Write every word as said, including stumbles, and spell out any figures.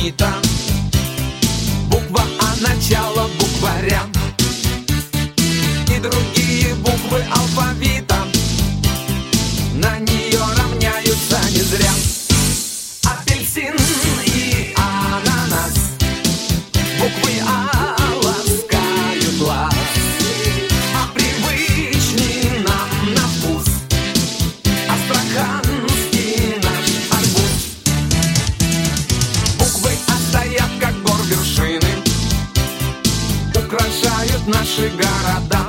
знаменита. Буква А — начало букваря, и другие буквы алфавита на нее равняются не зря. Апельсин и ананас, буквы А ласкают глаз, а привычный нам на вкус астраханский наш арбуз. Буквы А стоят, как гор вершины, украшают наши города.